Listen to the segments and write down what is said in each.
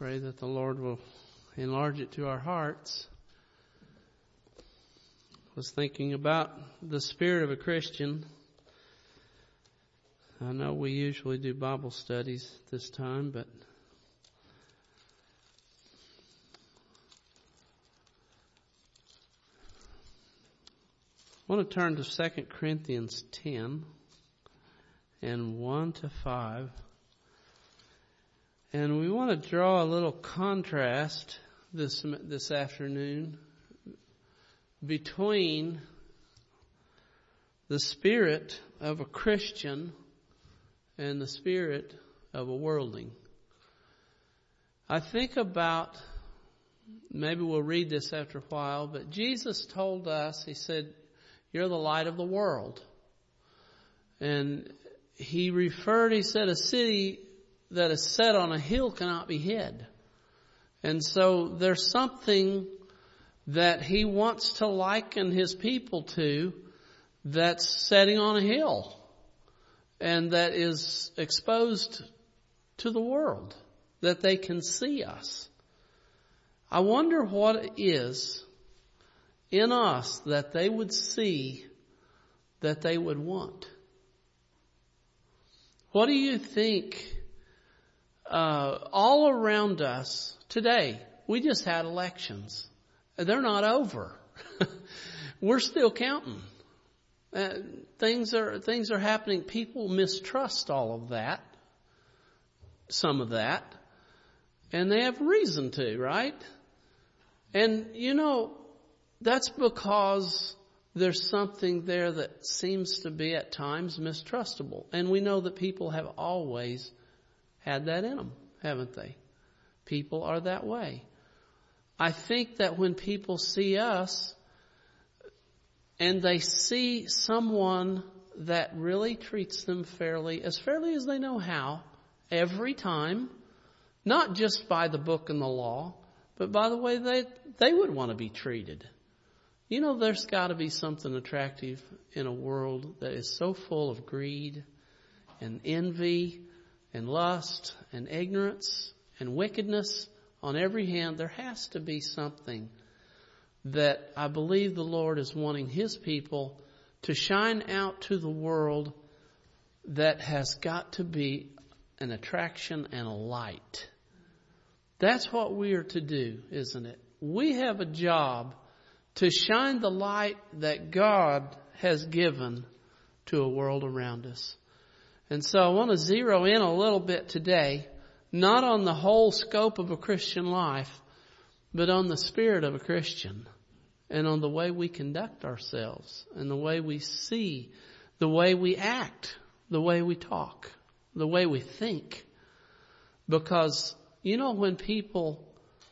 Pray that the Lord will enlarge it to our hearts. I was thinking about the spirit of a Christian. I know we usually do Bible studies this time, but I want to turn to 2 Corinthians 10 and 1 to 5. And we want to draw a little contrast this afternoon between the spirit of a Christian and the spirit of a worldling. I think about, maybe we'll read this after a while, but Jesus told us, He said, "You're the light of the world." And He said, a city that is set on a hill cannot be hid. And so there's something that He wants to liken His people to that's setting on a hill and that is exposed to the world, that they can see us. I wonder what it is in us that they would see, that they would want. What do you think? All around us today, we just had elections. They're not over. We're still counting. Things are happening. People mistrust all of that, some of that, and they have reason to, right? And that's because there's something there that seems to be at times mistrustable. And we know that people have always had that in them, haven't they? People are that way. I think that when people see us and they see someone that really treats them fairly as they know how, every time, not just by the book and the law, but by the way they would want to be treated. There's got to be something attractive in a world that is so full of greed and envy and lust and ignorance and wickedness on every hand. There has to be something that I believe the Lord is wanting His people to shine out to the world, that has got to be an attraction and a light. That's what we are to do, isn't it? We have a job to shine the light that God has given to a world around us. And so I want to zero in a little bit today, not on the whole scope of a Christian life, but on the spirit of a Christian and on the way we conduct ourselves and the way we see, the way we act, the way we talk, the way we think. Because, when people,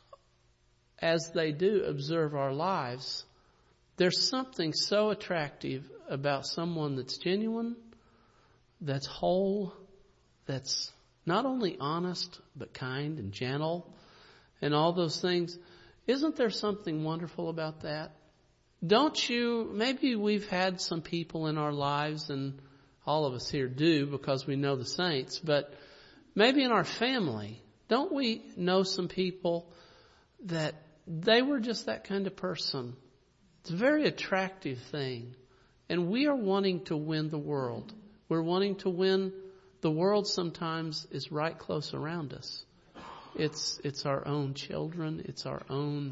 as they do observe our lives, there's something so attractive about someone that's genuine, that's whole, that's not only honest, but kind and gentle and all those things. Isn't there something wonderful about that? Don't you? Maybe we've had some people in our lives, and all of us here do because we know the saints, but maybe in our family, don't we know some people that they were just that kind of person? It's a very attractive thing. And we are wanting to win the world. We're wanting to win the world. Sometimes is right close around us. It's our own children. It's our own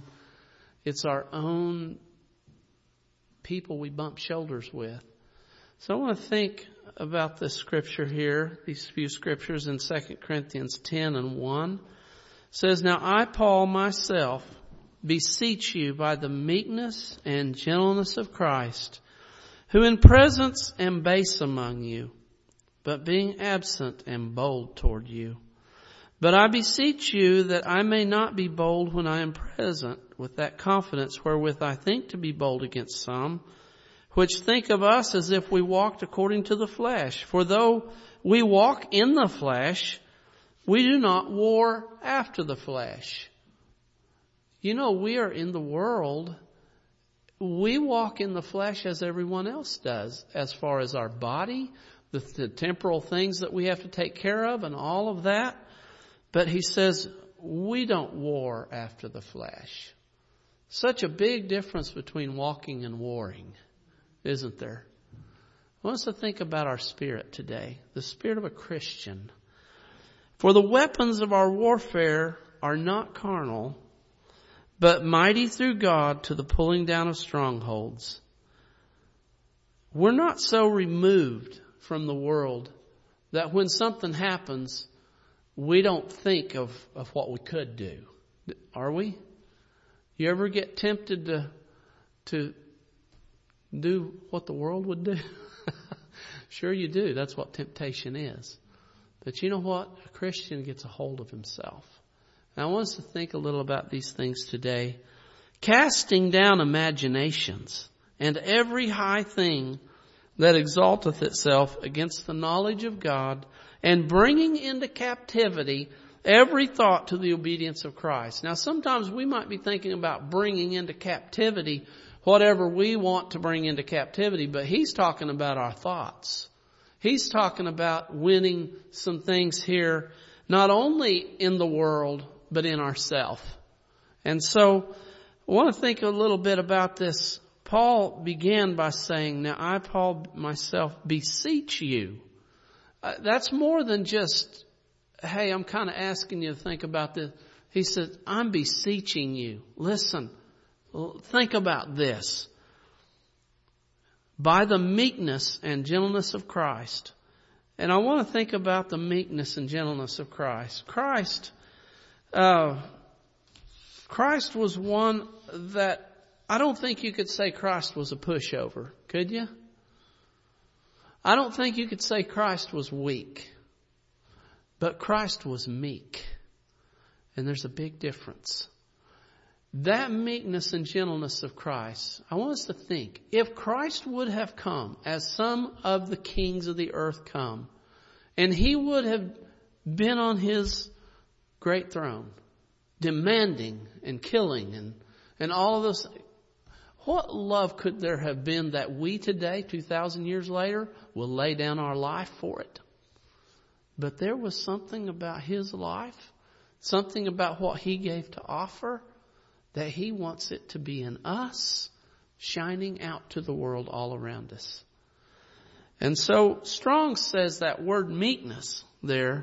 people we bump shoulders with. So I want to think about this scripture here, these few scriptures in 2 Corinthians 10 and 1. It says, "Now I, Paul, myself, beseech you by the meekness and gentleness of Christ, who in presence am base among you, but being absent am bold toward you. But I beseech you that I may not be bold when I am present, with that confidence wherewith I think to be bold against some, which think of us as if we walked according to the flesh. For though we walk in the flesh, we do not war after the flesh." We are in the world. We walk in the flesh as everyone else does, as far as our body, the temporal things that we have to take care of and all of that. But he says, we don't war after the flesh. Such a big difference between walking and warring, isn't there? I want us to think about our spirit today, the spirit of a Christian. For the weapons of our warfare are not carnal, but mighty through God to the pulling down of strongholds. We're not so removed from the world that when something happens, we don't think of what we could do. Are we? You ever get tempted to do what the world would do? Sure you do. That's what temptation is. But you know what? A Christian gets a hold of himself. And I want us to think a little about these things today. Casting down imaginations and every high thing that exalteth itself against the knowledge of God, and bringing into captivity every thought to the obedience of Christ. Now, sometimes we might be thinking about bringing into captivity whatever we want to bring into captivity, but he's talking about our thoughts. He's talking about winning some things here, not only in the world, but in ourselves. And so, I want to think a little bit about this. Paul began by saying, now I, Paul, myself, beseech you. That's more than just, hey, I'm kind of asking you to think about this. He said, I'm beseeching you. Listen, think about this. By the meekness and gentleness of Christ. And I want to think about the meekness and gentleness of Christ. Christ was one that I don't think you could say Christ was a pushover, could you? I don't think you could say Christ was weak. But Christ was meek. And there's a big difference. That meekness and gentleness of Christ, I want us to think, if Christ would have come as some of the kings of the earth come, and he would have been on his great throne, demanding and killing and all of those, what love could there have been that we today, 2,000 years later, will lay down our life for it? But there was something about his life, something about what he gave to offer, that he wants it to be in us, shining out to the world all around us. And so Strong's says that word meekness there,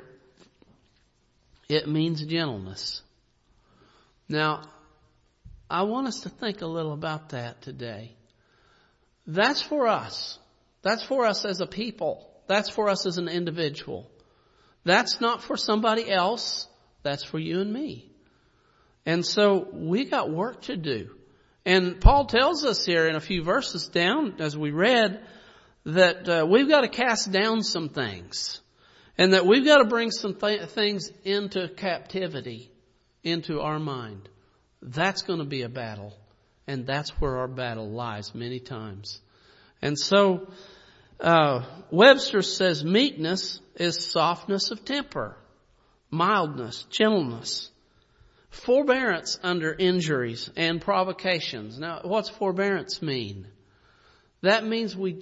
it means gentleness. Now, I want us to think a little about that today. That's for us. That's for us as a people. That's for us as an individual. That's not for somebody else. That's for you and me. And so we got work to do. And Paul tells us here in a few verses down, as we read, that we've got to cast down some things. And that we've got to bring some things into captivity, into our mind. That's going to be a battle. And that's where our battle lies many times. And so Webster says meekness is softness of temper, mildness, gentleness, forbearance under injuries and provocations. Now, what's forbearance mean? That means we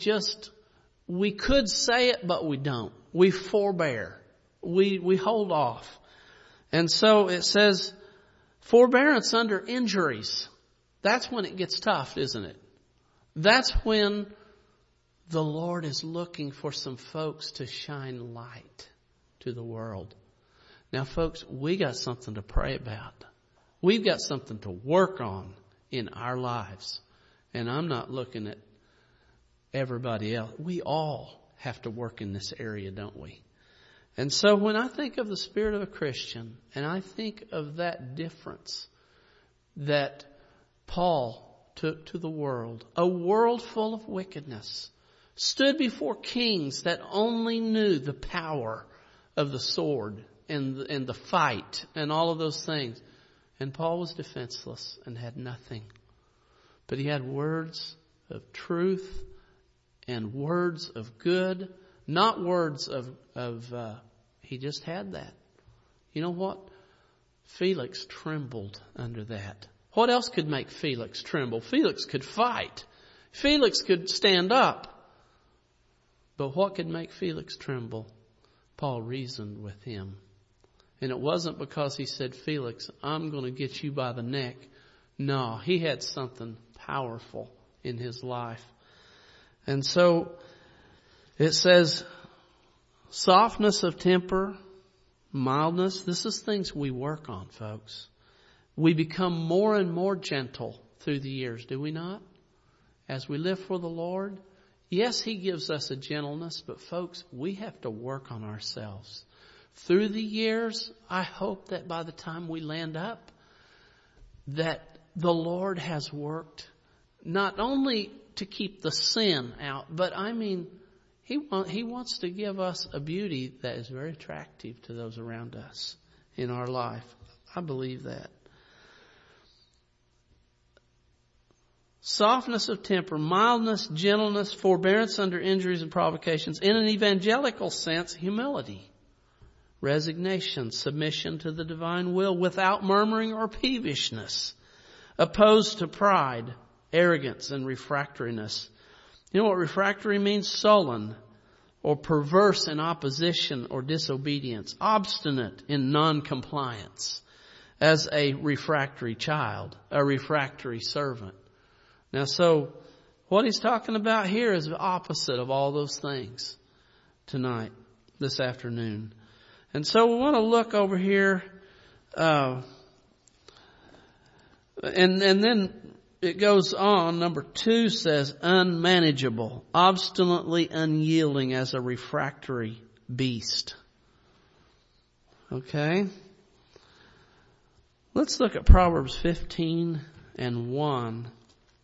could say it, but we don't. We forbear. We hold off. And so it says forbearance under injuries. That's when it gets tough, isn't it? That's when the Lord is looking for some folks to shine light to the world. Now, folks, we got something to pray about. We've got something to work on in our lives. And I'm not looking at everybody else. We all have to work in this area, don't we? And so when I think of the spirit of a Christian, and I think of that difference that Paul took to the world, a world full of wickedness, stood before kings that only knew the power of the sword and the fight and all of those things. And Paul was defenseless and had nothing. But he had words of truth and words of good, not words of he just had that. You know what? Felix trembled under that. What else could make Felix tremble? Felix could fight. Felix could stand up. But what could make Felix tremble? Paul reasoned with him. And it wasn't because he said, Felix, I'm going to get you by the neck. No, he had something powerful in his life. And so it says, softness of temper, mildness. This is things we work on, folks. We become more and more gentle through the years, do we not? As we live for the Lord. Yes, He gives us a gentleness, but folks, we have to work on ourselves. Through the years, I hope that by the time we land up, that the Lord has worked not only to keep the sin out, but I mean, He wants to give us a beauty that is very attractive to those around us in our life. I believe that. Softness of temper, mildness, gentleness, forbearance under injuries and provocations. In an evangelical sense, humility, resignation, submission to the divine will without murmuring or peevishness, opposed to pride, arrogance, and refractoriness. You know what refractory means? Sullen or perverse in opposition or disobedience, obstinate in non-compliance, as a refractory child, a refractory servant. Now, so what he's talking about here is the opposite of all those things tonight, this afternoon. And so we want to look over here, and then it goes on. Number 2 says unmanageable, obstinately unyielding as a refractory beast. Okay? Let's look at Proverbs 15:1.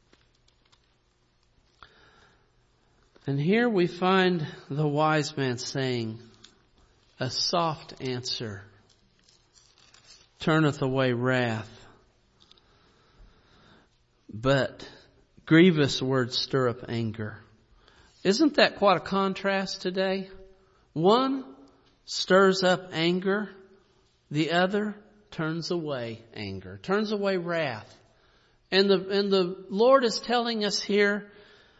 And here we find the wise man saying, a soft answer turneth away wrath, but grievous words stir up anger. Isn't that quite a contrast today? One stirs up anger, the other turns away anger, turns away wrath. And the Lord is telling us here,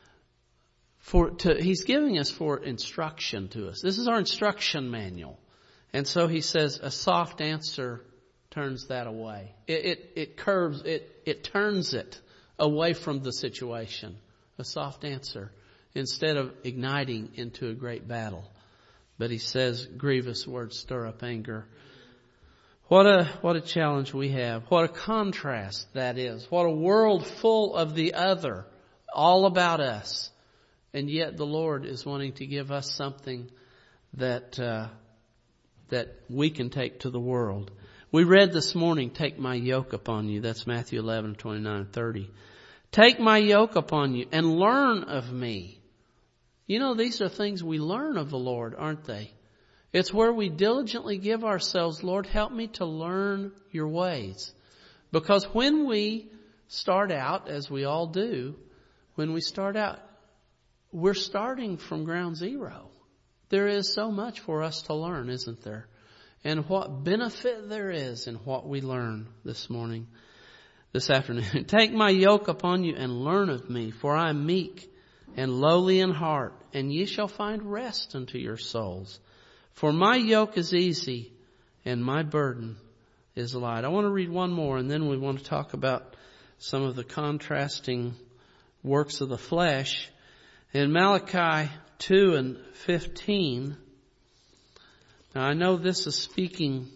He's giving us for instruction to us. This is our instruction manual. And so He says a soft answer turns that away. It curves, it turns it away from the situation. A soft answer instead of igniting into a great battle. But He says grievous words stir up anger. What a challenge we have. What a contrast that is. What a world full of the other, all about us. And yet the Lord is wanting to give us something that we can take to the world. We read this morning, take my yoke upon you. That's Matthew 11:29-30. Take my yoke upon you and learn of me. You know, these are things we learn of the Lord, aren't they? It's where we diligently give ourselves, Lord, help me to learn your ways. Because when we start out, as we all do, when we start out, we're starting from ground zero. There is so much for us to learn, isn't there? And what benefit there is in what we learn this afternoon. Take my yoke upon you and learn of me, for I am meek and lowly in heart, and ye shall find rest unto your souls. For my yoke is easy and my burden is light. I want to read one more, and then we want to talk about some of the contrasting works of the flesh. In Malachi 2:15, now I know this is speaking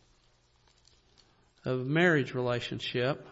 of marriage relationship.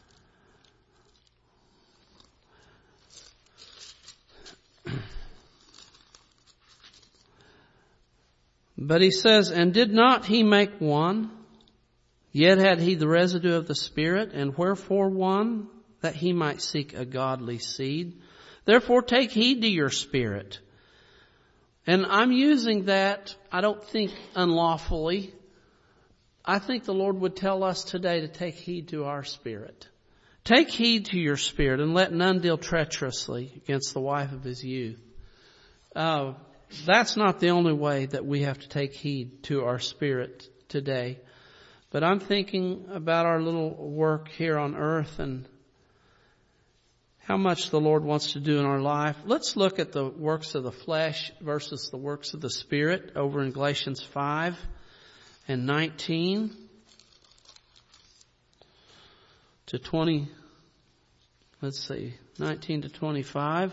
But he says, and did not He make one? Yet had He the residue of the Spirit, and wherefore one? That He might seek a godly seed. Therefore take heed to your spirit. And I'm using that, I don't think unlawfully. I think the Lord would tell us today to take heed to our spirit. Take heed to your spirit, and let none deal treacherously against the wife of his youth. That's not the only way that we have to take heed to our spirit today. But I'm thinking about our little work here on earth and how much the Lord wants to do in our life. Let's look at the works of the flesh versus the works of the Spirit over in Galatians 5. and 19 to 20. Let's see, 19 to 25.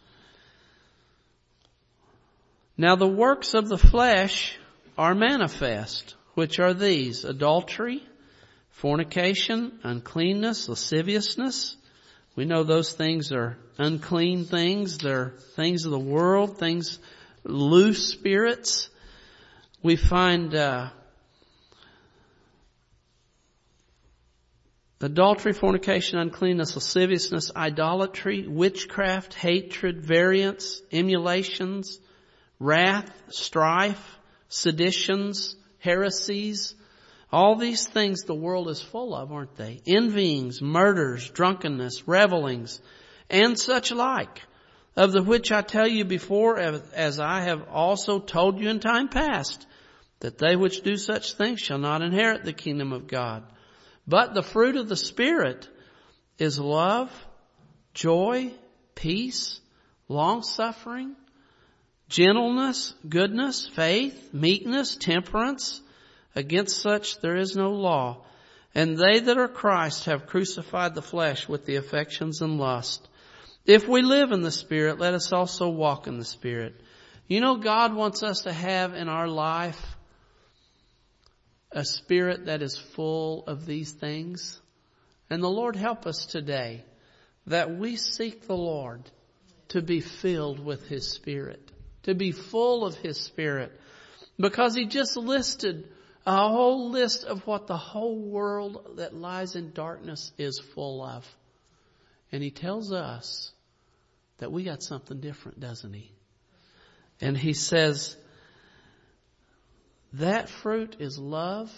Now the works of the flesh are manifest, which are these: adultery, fornication, uncleanness, lasciviousness. We know those things are unclean things. They're things of the world, things, loose spirits. We find adultery, fornication, uncleanness, lasciviousness, idolatry, witchcraft, hatred, variance, emulations, wrath, strife, seditions, heresies. All these things the world is full of, aren't they? Envyings, murders, drunkenness, revelings, and such like, of the which I tell you before, as I have also told you in time past, that they which do such things shall not inherit the kingdom of God. But the fruit of the Spirit is love, joy, peace, long-suffering, gentleness, goodness, faith, meekness, temperance. Against such there is no law. And they that are Christ have crucified the flesh with the affections and lust. If we live in the Spirit, let us also walk in the Spirit. You know, God wants us to have in our life a spirit that is full of these things. And the Lord help us today that we seek the Lord to be filled with His Spirit, to be full of His Spirit. Because He just listed a whole list of what the whole world that lies in darkness is full of. And He tells us that we got something different, doesn't He? And He says, that fruit is love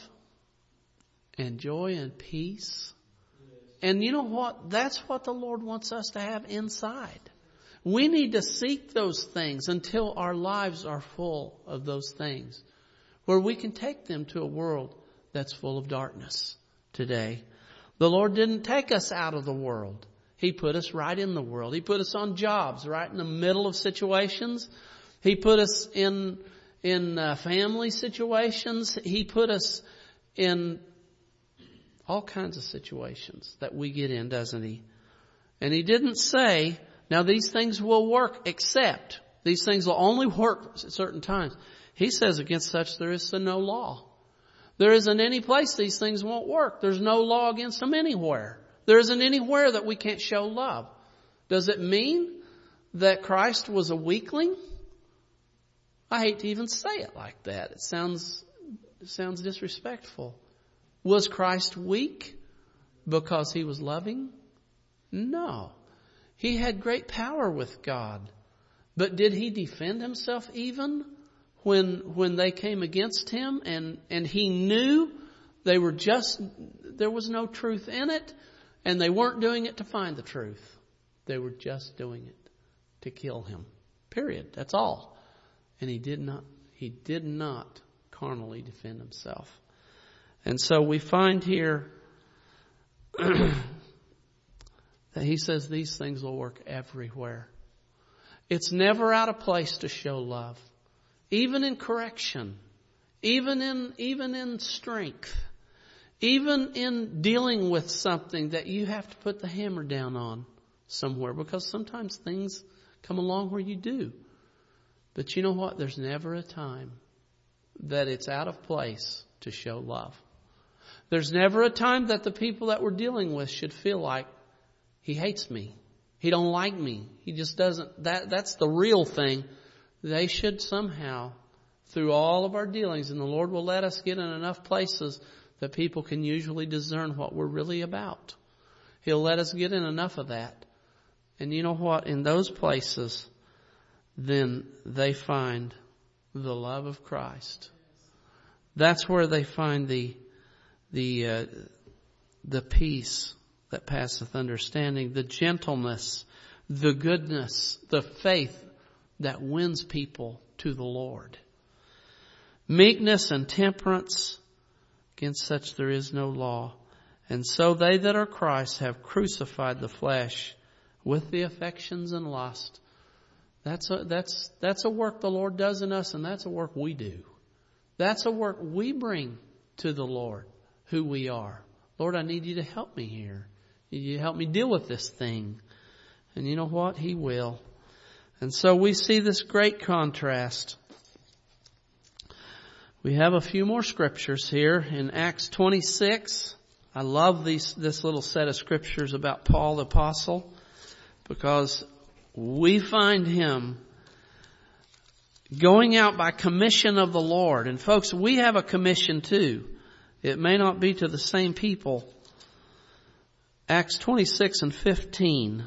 and joy and peace. And you know what? That's what the Lord wants us to have inside. We need to seek those things until our lives are full of those things, where we can take them to a world that's full of darkness today. The Lord didn't take us out of the world. He put us right in the world. He put us on jobs right in the middle of situations. He put us in family situations. He put us in all kinds of situations that we get in, doesn't He? And He didn't say, now these things will work, except these things will only work at certain times. He says against such there is no law. There isn't any place these things won't work. There's no law against them anywhere. There isn't anywhere that we can't show love. Does it mean that Christ was a weakling? I hate to even say it like that. It sounds disrespectful. Was Christ weak because He was loving? No. He had great power with God. But did He defend Himself even when they came against Him and He knew there was no truth in it, and they weren't doing it to find the truth. They were just doing it to kill Him. Period. That's all. And He did not carnally defend Himself. And so we find here that He says these things will work everywhere. It's never out of place to show love. Even in correction, even in strength, even in dealing with something that you have to put the hammer down on somewhere, because sometimes things come along where you do. But you know what? There's never a time that it's out of place to show love. There's never a time that the people that we're dealing with should feel like he hates me. He don't like me. He just doesn't. That's the real thing. They should somehow, through all of our dealings, and the Lord will let us get in enough places that people can usually discern what we're really about. He'll let us get in enough of that. And you know what? In those places, then they find the love of Christ. That's where they find the peace that passeth understanding, the gentleness, the goodness, the faith that wins people to the Lord. Meekness and temperance, against such there is no law. And so they that are Christ have crucified the flesh with the affections and lust. That's a work the Lord does in us, and that's a work we do. That's a work we bring to the Lord, who we are. Lord, I need you to help me here. You help me deal with this thing. And you know what? He will. And so we see this great contrast. We have a few more scriptures here in Acts 26. I love this little set of scriptures about Paul the Apostle, because we find him going out by commission of the Lord. And folks, we have a commission too. It may not be to the same people. Acts 26:15.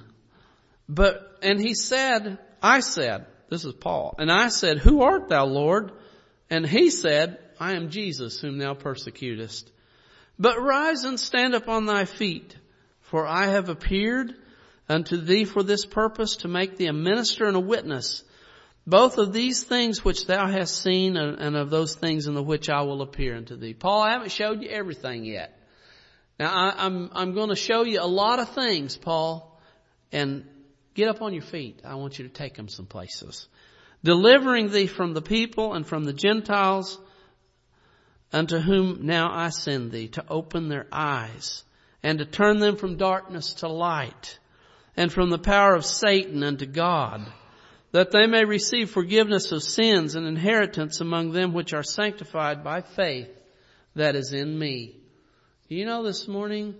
And he said, I said, this is Paul, and I said, who art thou, Lord? And he said, I am Jesus, whom thou persecutest. But rise and stand up on thy feet, for I have appeared unto thee for this purpose, to make thee a minister and a witness, both of these things which thou hast seen, and of those things in the which I will appear unto thee. Paul, I haven't showed you everything yet. Now, I'm going to show you a lot of things, Paul, and get up on your feet. I want you to take them some places. Delivering thee from the people and from the Gentiles, unto whom now I send thee, to open their eyes, and to turn them from darkness to light, and from the power of Satan unto God, that they may receive forgiveness of sins and inheritance among them which are sanctified by faith that is in me. You know, this morning,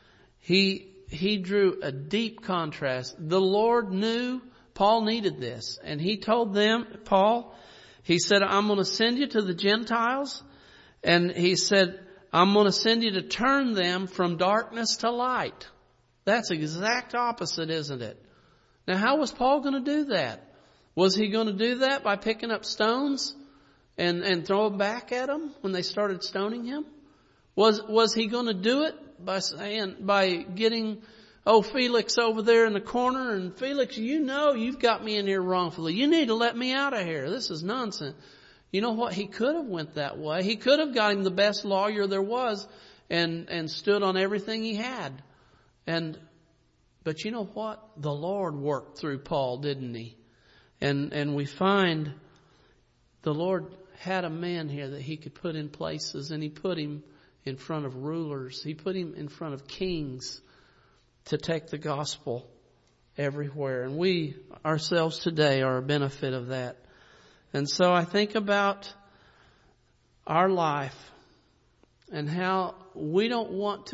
he drew a deep contrast. The Lord knew Paul needed this. And he told them, Paul, he said, I'm going to send you to the Gentiles. And he said, I'm going to send you to turn them from darkness to light. That's exact opposite, isn't it? Now, how was Paul going to do that? Was he going to do that by picking up stones and throw them back at them when they started stoning him? Was he going to do it by getting, Felix over there in the corner, and Felix, you know you've got me in here wrongfully. You need to let me out of here. This is nonsense. You know what? He could have went that way. He could have got him the best lawyer there was and stood on everything he had. But you know what? The Lord worked through Paul, didn't he? And we find the Lord had a man here that he could put in places, and he put him in front of rulers. He put him in front of kings to take the gospel everywhere. And we ourselves today are a benefit of that. And so I think about our life and how we don't want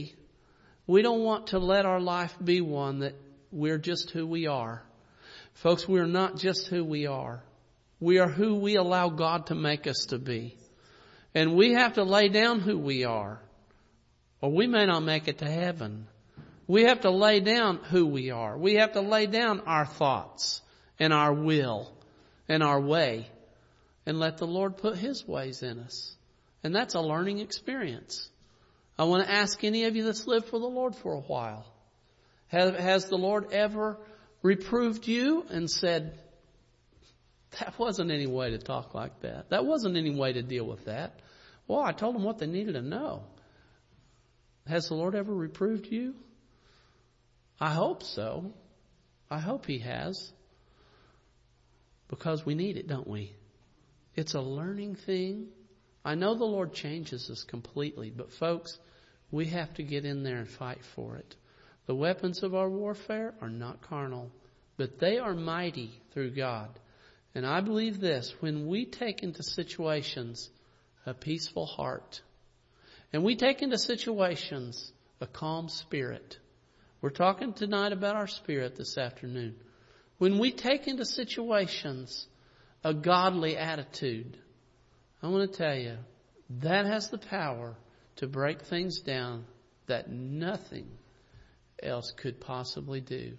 to let our life be one that we're just who we are. Folks, we're not just who we are. We are who we allow God to make us to be. And we have to lay down who we are, or we may not make it to heaven. We have to lay down who we are. We have to lay down our thoughts and our will and our way and let the Lord put His ways in us. And that's a learning experience. I want to ask any of you that's lived for the Lord for a while. Has the Lord ever reproved you and said, that wasn't any way to talk like that. That wasn't any way to deal with that. Well, I told them what they needed to know. Has the Lord ever reproved you? I hope so. I hope He has. Because we need it, don't we? It's a learning thing. I know the Lord changes us completely, but folks, we have to get in there and fight for it. The weapons of our warfare are not carnal, but they are mighty through God. And I believe this, when we take into situations a peaceful heart, and we take into situations a calm spirit. We're talking tonight about our spirit this afternoon. When we take into situations a godly attitude, I want to tell you, that has the power to break things down that nothing else could possibly do.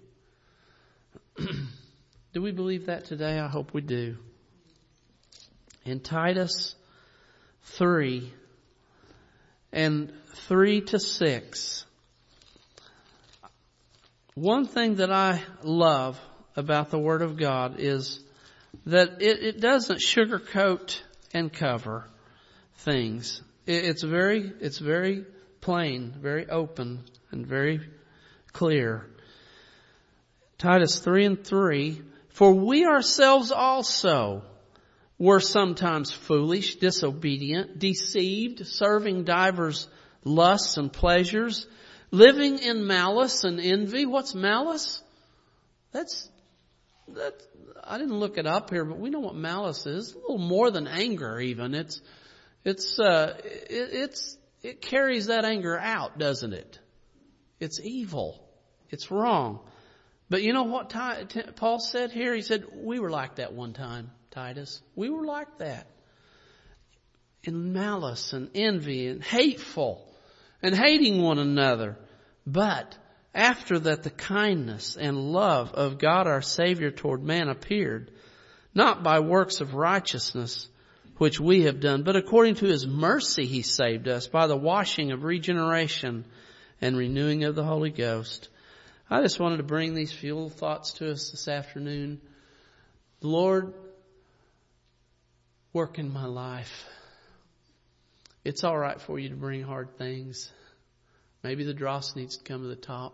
Do we believe that today? I hope we do. In Titus 3 and 3-6, one thing that I love about the Word of God is that it doesn't sugarcoat and cover things. It's very plain, very open, and very clear. Titus 3 and 3, for we ourselves also, were sometimes foolish, disobedient, deceived, serving divers lusts and pleasures, living in malice and envy. What's malice? That's I didn't look it up here, but we know what malice is. A little more than anger even. It carries that anger out, doesn't it? It's evil. It's wrong. But you know what Paul said here? He said, we were like that one time, Titus. We were like that. In malice and envy and hateful and hating one another. But after that, the kindness and love of God our Savior toward man appeared, not by works of righteousness which we have done, but according to His mercy He saved us by the washing of regeneration and renewing of the Holy Ghost. I just wanted to bring these few little thoughts to us this afternoon. Lord, work in my life. It's all right for you to bring hard things. Maybe the dross needs to come to the top.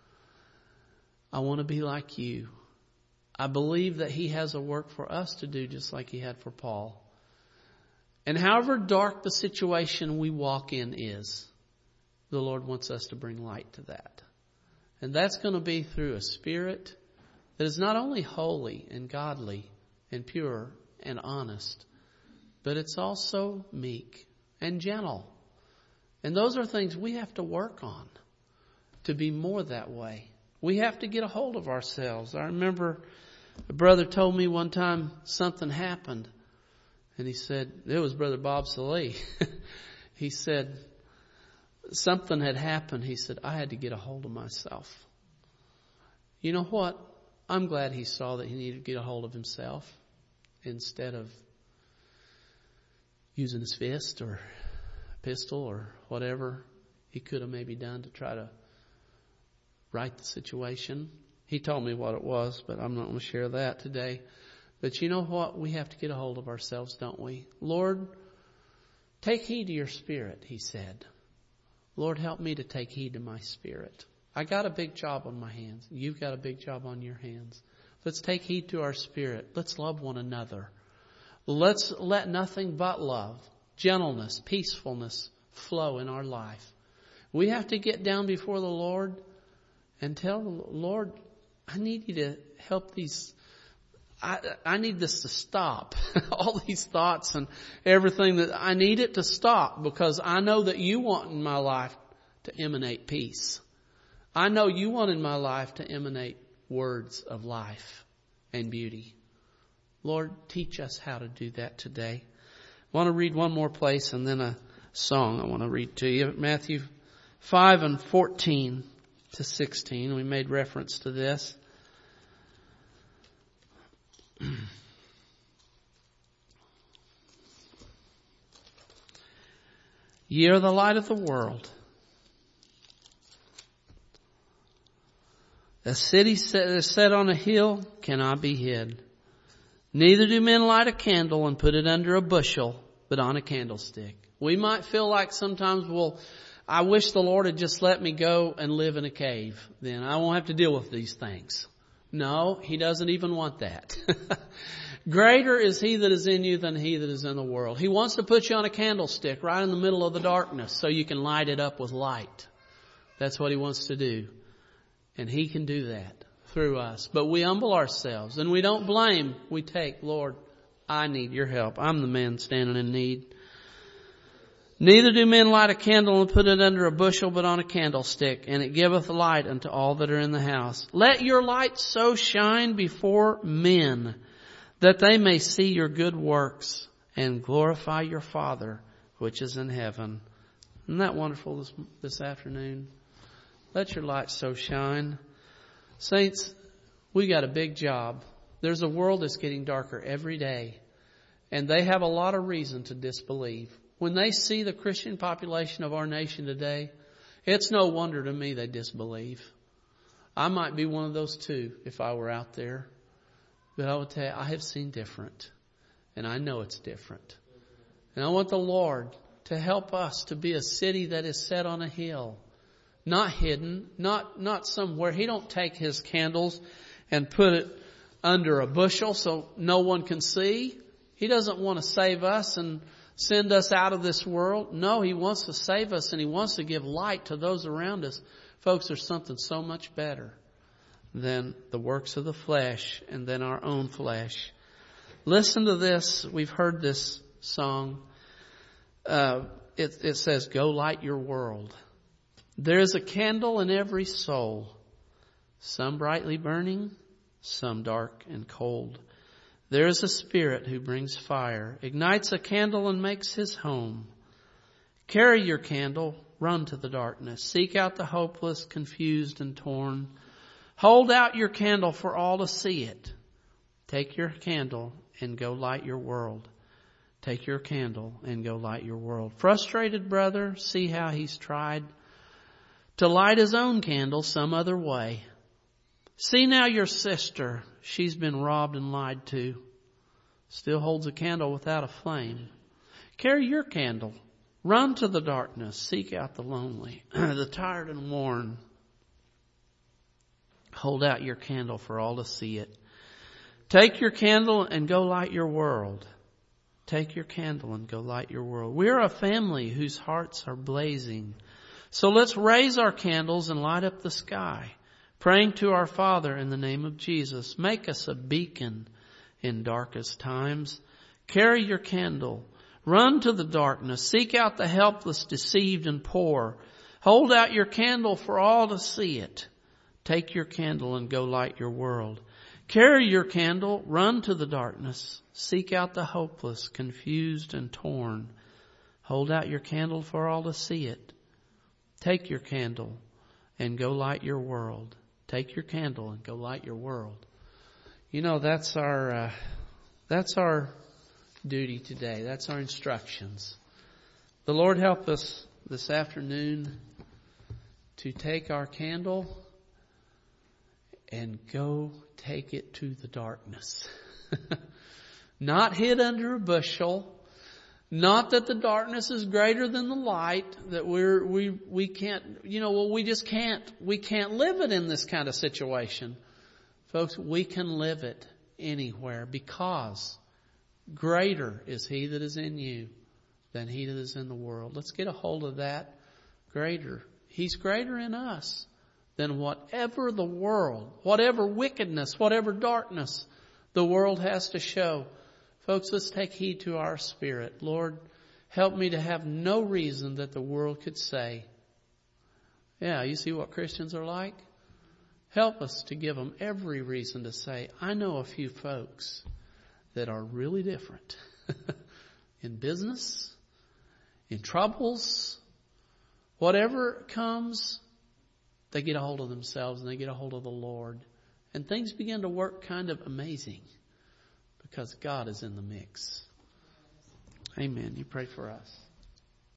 I want to be like you. I believe that He has a work for us to do just like He had for Paul. And however dark the situation we walk in is, the Lord wants us to bring light to that. And that's going to be through a spirit that is not only holy and godly and pure and honest, but it's also meek and gentle. And those are things we have to work on to be more that way. We have to get a hold of ourselves. I remember a brother told me one time something happened. And he said, it was Brother Bob Salee. He said, something had happened. He said, I had to get a hold of myself. You know what? I'm glad he saw that he needed to get a hold of himself instead of using his fist or pistol or whatever he could have maybe done to try to right the situation. He told me what it was, but I'm not going to share that today. But you know what? We have to get a hold of ourselves, don't we? Lord, take heed to your spirit, he said. Lord, help me to take heed to my spirit. I got a big job on my hands. You've got a big job on your hands. Let's take heed to our spirit. Let's love one another. Let's let nothing but love, gentleness, peacefulness flow in our life. We have to get down before the Lord and tell the Lord, I need you to help these. I need this to stop. All these thoughts and everything, that I need it to stop, because I know that you want in my life to emanate peace. I know you want in my life to emanate words of life and beauty. Lord, teach us how to do that today. I want to read one more place and then a song I want to read to you. Matthew 5:14 to 16. We made reference to this. Ye are the light of the world. A city set on a hill cannot be hid. Neither do men light a candle and put it under a bushel, but on a candlestick. We might feel like sometimes, well, I wish the Lord had just let me go and live in a cave. Then I won't have to deal with these things. No, He doesn't even want that. Greater is He that is in you than he that is in the world. He wants to put you on a candlestick right in the middle of the darkness so you can light it up with light. That's what He wants to do. And He can do that through us. But we humble ourselves and we don't blame. We take, Lord, I need your help. I'm the man standing in need. Neither do men light a candle and put it under a bushel, but on a candlestick, and it giveth light unto all that are in the house. Let your light so shine before men that they may see your good works and glorify your Father which is in heaven. Isn't that wonderful this afternoon? Let your light so shine. Saints, we got a big job. There's a world that's getting darker every day, and they have a lot of reason to disbelieve. When they see the Christian population of our nation today, it's no wonder to me they disbelieve. I might be one of those too if I were out there. But I will tell you, I have seen different. And I know it's different. And I want the Lord to help us to be a city that is set on a hill. Not hidden, not somewhere. He don't take His candles and put it under a bushel so no one can see. He doesn't want to save us and send us out of this world. No, He wants to save us and He wants to give light to those around us. Folks, there's something so much better than the works of the flesh and than our own flesh. Listen to this. We've heard this song. It says, "Go light your world. There is a candle in every soul, some brightly burning, some dark and cold. There is a Spirit who brings fire, ignites a candle and makes His home. Carry your candle, run to the darkness, seek out the hopeless, confused and torn. Hold out your candle for all to see it. Take your candle and go light your world. Take your candle and go light your world." Frustrated brother, see how he's tried to light his own candle some other way. See now your sister, she's been robbed and lied to, still holds a candle without a flame. Carry your candle, run to the darkness, seek out the lonely, the tired and worn. Hold out your candle for all to see it. Take your candle and go light your world. Take your candle and go light your world. We're a family whose hearts are blazing. So let's raise our candles and light up the sky, praying to our Father in the name of Jesus. Make us a beacon in darkest times. Carry your candle. Run to the darkness. Seek out the helpless, deceived, and poor. Hold out your candle for all to see it. Take your candle and go light your world. Carry your candle. Run to the darkness. Seek out the hopeless, confused, and torn. Hold out your candle for all to see it. Take your candle and go light your world. Take your candle and go light your world. You know, that's our duty today. That's our instructions. The Lord help us this afternoon to take our candle and go take it to the darkness. Not hid under a bushel. Not that the darkness is greater than the light, that we can't, we can't live it in this kind of situation. Folks, we can live it anywhere because greater is He that is in you than he that is in the world. Let's get a hold of that. Greater. He's greater in us than whatever the world, whatever wickedness, whatever darkness the world has to show. Folks, let's take heed to our spirit. Lord, help me to have no reason that the world could say, yeah, you see what Christians are like? Help us to give them every reason to say, I know a few folks that are really different in business, in troubles, whatever comes, they get a hold of themselves and they get a hold of the Lord. And things begin to work kind of amazing because God is in the mix. Amen. You pray for us.